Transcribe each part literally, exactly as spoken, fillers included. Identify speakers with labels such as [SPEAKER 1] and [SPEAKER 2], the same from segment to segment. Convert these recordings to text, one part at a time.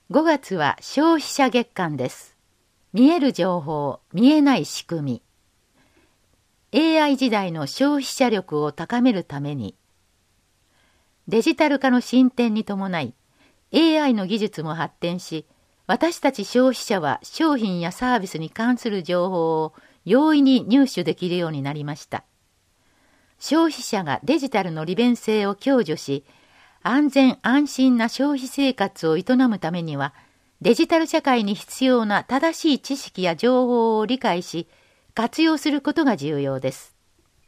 [SPEAKER 1] ごがつは消費者月間です。見える情報、見えない仕組み。エーアイ 時代の消費者力を高めるために、デジタル化の進展に伴い、エーアイ の技術も発展し、私たち消費者は商品やサービスに関する情報を容易に入手できるようになりました。消費者がデジタルの利便性を享受し、安全安心な消費生活を営むためには、デジタル社会に必要な正しい知識や情報を理解し、活用することが重要です。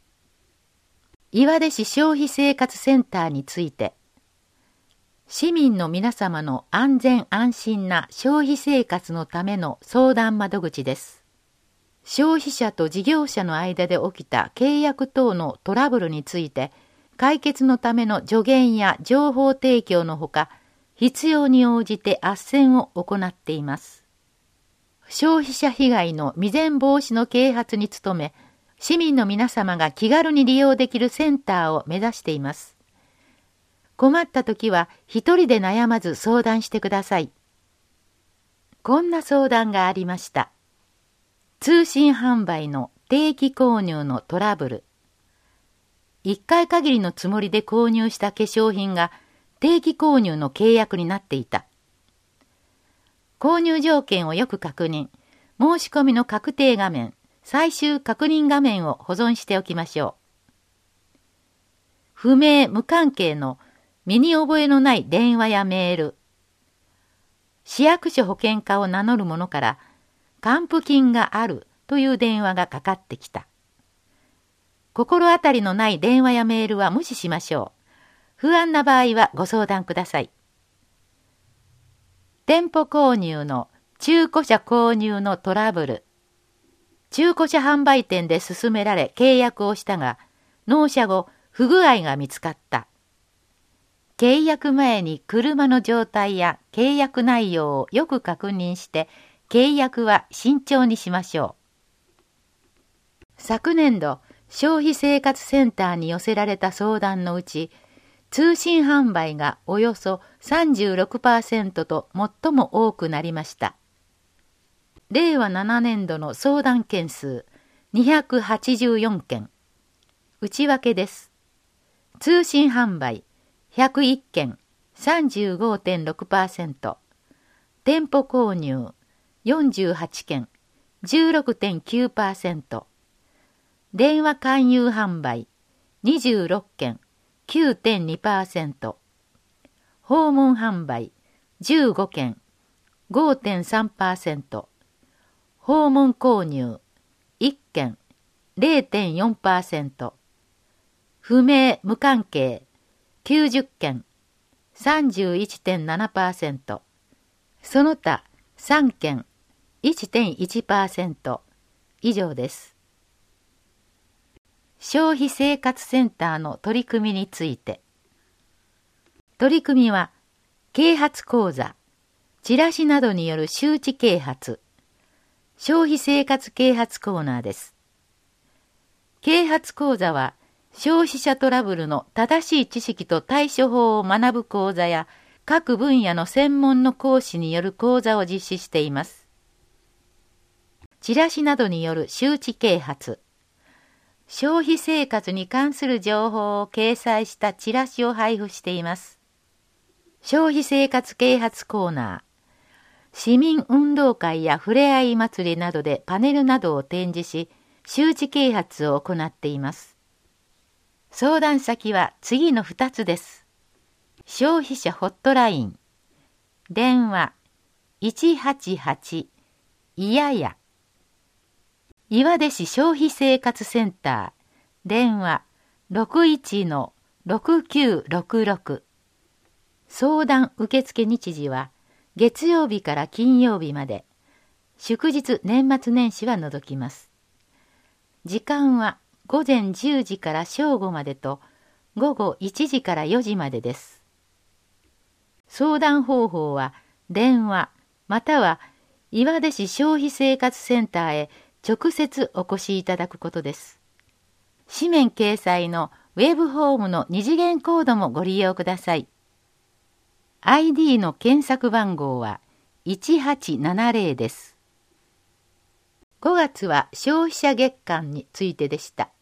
[SPEAKER 1] 岩出市消費生活センターについて、市民の皆様の安全安心な消費生活のための相談窓口です。消費者と事業者の間で起きた契約等のトラブルについて、解決のための助言や情報提供のほか、必要に応じて斡旋を行っています。消費者被害の未然防止の啓発に努め、市民の皆様が気軽に利用できるセンターを目指しています。困ったときは一人で悩まず相談してください。こんな相談がありました。通信販売の定期購入のトラブル。いっかい限りのつもりで購入した化粧品が定期購入の契約になっていた。購入条件をよく確認。申し込みの確定画面、最終確認画面を保存しておきましょう。不明無関係の身に覚えのない電話やメール。市役所保険課を名乗る者から還付金があるという電話がかかってきた。心当たりのない電話やメールは無視しましょう。不安な場合はご相談ください。店舗購入の中古車購入のトラブル。中古車販売店で勧められ契約をしたが、納車後不具合が見つかった。契約前に車の状態や契約内容をよく確認して、契約は慎重にしましょう。昨年度、消費生活センターに寄せられた相談のうち、通信販売がおよそ さんじゅうろくパーセント と最も多くなりました。れいわななねんどの相談件数にひゃくはちじゅうよんけん。内訳です。通信販売ひゃくいっけん さんじゅうごてんろくパーセント。店舗購入よんじゅうはちけん じゅうろくてんきゅうパーセント。電話勧誘販売にじゅうろっけん きゅうてんにパーセント。訪問販売じゅうごけん ごてんさんパーセント。訪問購入いっけん れいてんよんパーセント。不明無関係きゅうじゅっけん さんじゅういってんななパーセント。その他さんけん いってんいちパーセント 以上です。消費生活センターの取り組みについて。取り組みは、啓発講座、チラシなどによる周知啓発、消費生活啓発コーナーです。啓発講座は、消費者トラブルの正しい知識と対処法を学ぶ講座や、各分野の専門の講師による講座を実施しています。チラシなどによる周知啓発、消費生活に関する情報を掲載したチラシを配布しています。消費生活啓発コーナー、市民運動会やふれあい祭りなどでパネルなどを展示し、周知啓発を行っています。相談先は次のふたつです。消費者ホットライン、電話いちはちはちいやや、岩出市消費生活センター、電話 ろくいちのろくきゅうろくろく。相談受付日時は月曜日から金曜日まで、祝日年末年始は除きます。時間は午前じゅうじから正午までと午後いちじからよじまでです。相談方法は電話または岩出市消費生活センターへ直接お越しいただくことです。紙面掲載のウェブホームの二次元コードもご利用ください。アイディー の検索番号はいちはちななゼロです。ごがつは消費者月間についてでした。